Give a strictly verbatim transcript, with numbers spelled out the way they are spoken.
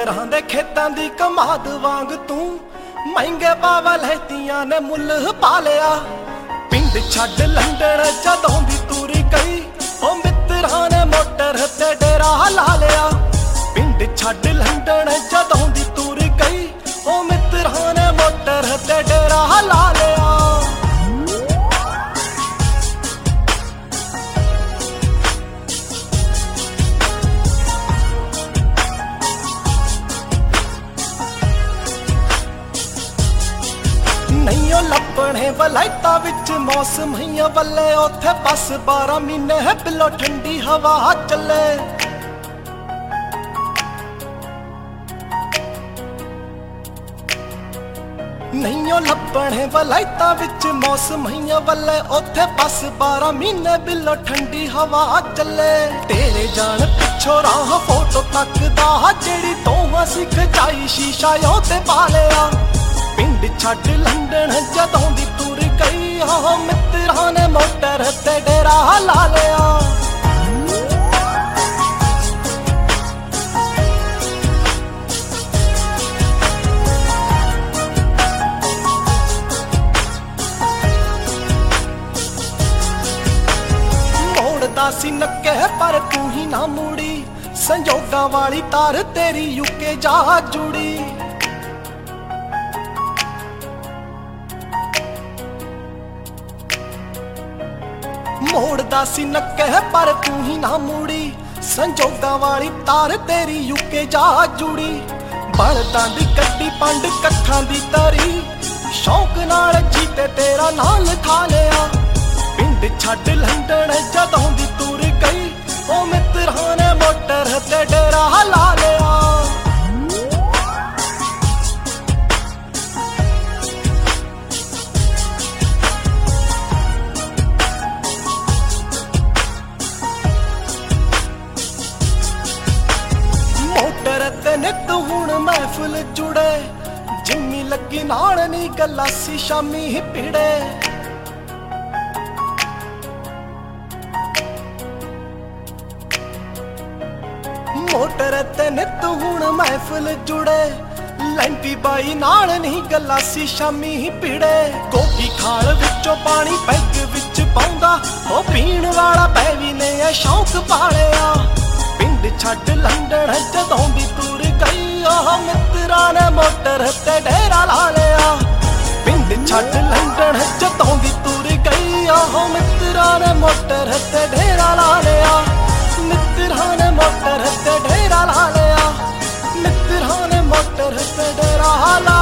मित्तरां दे खेतां दी कमाद वांग तू महंगे पावा लहतियां ने मुल पा लिया। पिंड छड्ड लंडन जदों दी तुरी गई ओ मित्तरां ने मोटर ते डेरा ला लिया। पिंड छड्ड लंडन जदों दी तुरी गई ओ मित्तरां ने मोटर ते डेरा ला लिया। नहीं लपने वलायता विच मौसम ही बल्ले उथे बस बारह महीने है पिलो ठंडी हवा चले। नहीं लपने वलायता विच मौसम ही बल्ले उथे बस बारह महीने बिलो ठंडी हवा चले। तेरे जान पिछो राह फोटो तकदा जेड़ी तोहां सिख जाई शीशा यो ते पा लिया। पिंड छड्ड लंडन जदों दी तुर गई हो मित्तरां ने मोटर ते डेरा ला लिया। मोड़दा सी नक्के पर तू ही ना मुड़ी संजोगा वाली तार तेरी यूके जा जुड़ी। मोड़दा सी नक्के पर तू ही ना मुड़ी संजोगा वाली तार तेरी यूके जा जुड़ी। बलदां दी गड्डी पंड कट्ठां दी तरी शौक नाल जीते तेरा नाम लिखा लिया। पिंड छड्ड लंडन जदों दी तुर गई ओ मित्तरां ने मोटर ते डेरा ला लिया। नित हुण महफिल जुड़े जिम्मी लगी नाल नी गलासी शामी ही पिड़े। मोटर ते नित हुण महफिल जुड़े लैंपी बाई नाल नी गलासी शामी ही पिड़े। गोगी खाल विचों पानी पैग विच पाउंदा ओ पीण वाला पैवी ने शौक पालिया। पिंड छड्ड लंडन जदों दी तुर गई ओ मित्तरां ने मोटर ते डेरा ला लिया। पिंड छड्ड लंडन जदों दी तुर गई ओ मित्तरां ने मोटर ते डेरा ला लिया। मित्तरां ने मोटर ते डेरा ला लिया। मित्तरां ने मोटर ते डेरा ला